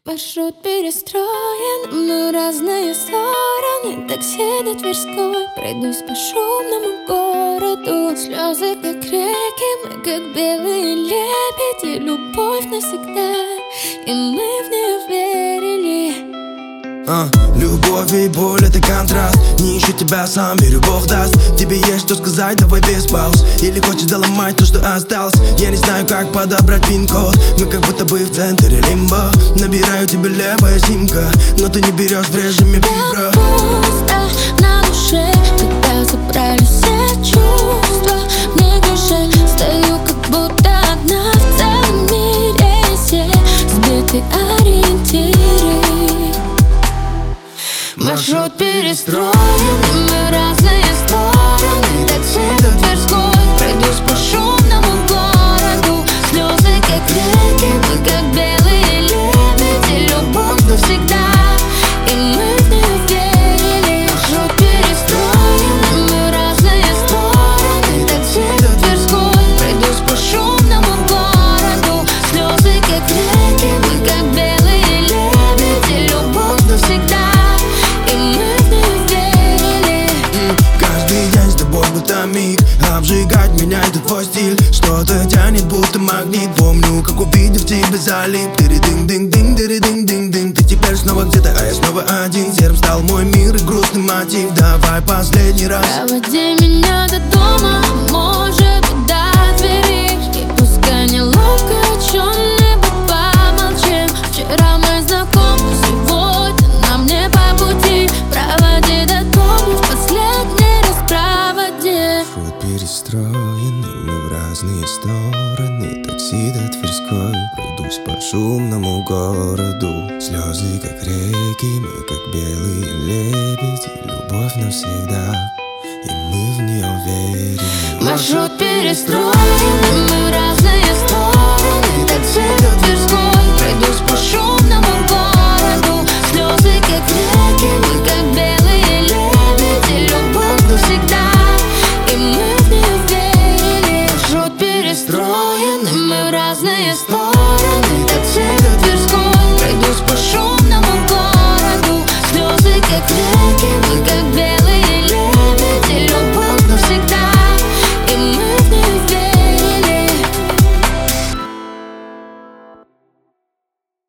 Маршрут перестроен, мы разные стороны. Такси до Тверской, пройдусь по шумному городу. Слезы как реки, мы как белые лебеди. Любовь навсегда, и мы в нее верили. Любовь и боль — это контраст. Не ищу тебя сам, верю, Бог даст. Тебе есть что сказать, давай без пауз. Или хочешь доломать то, что осталось? Я не знаю, как подобрать пин-код. Мы как будто бы в центре лимбо. Набираю тебе левая симка, но ты не берешь в режиме вибро. Пусто на душе, когда забрали все чувства. Мне душе, стою как будто одна в целом мире. Все сбиты ориентиры. Маршрут перестроен, мы разные стороны. Такси до Тверской, пройдусь по шумному городу. Слезы как реки, мы как белые лебеди. Любовь навсегда, и мы в нее верили. Маршрут перестроен, мы разные стороны. Такси до Тверской, пройдусь по шумному городу. Слезы как реки, мы как белые лебеди. Любовь навсегда. Миг, обжигать меня это твой стиль. Что-то тянет, будто магнит. Помню, как увидев тебя залип. Тыры-дынь-дынь-дынь, тыры-дынь-дынь-дынь. Ты теперь снова где-то, а я снова один. Серым стал мой мир и грустный мотив. Давай последний раз. Проводи меня до дома, может быть, до двери. И пускай неловко, о чем-нибудь помолчим. Вчера мы знакомы, сегодня нам не по пути. Проводи до дома, в последний раз проводи. Маршрут перестроен, и мы в разные стороны. Такси до Тверской, пройдусь по шумному городу. Слезы как реки, мы как белые лебеди. Любовь навсегда, и мы в нее верим. Маршрут перестроен, мы разные стороны. Такси до Тверской, пройдусь по шумному городу. Слезы как реки, мы как белые лебеди. Любовь навсегда, и мы в нее верили. Маршрут перестроен, мы в разные стороны. Такси до Тверской, пройдусь по шумному городу. Слезы как реки.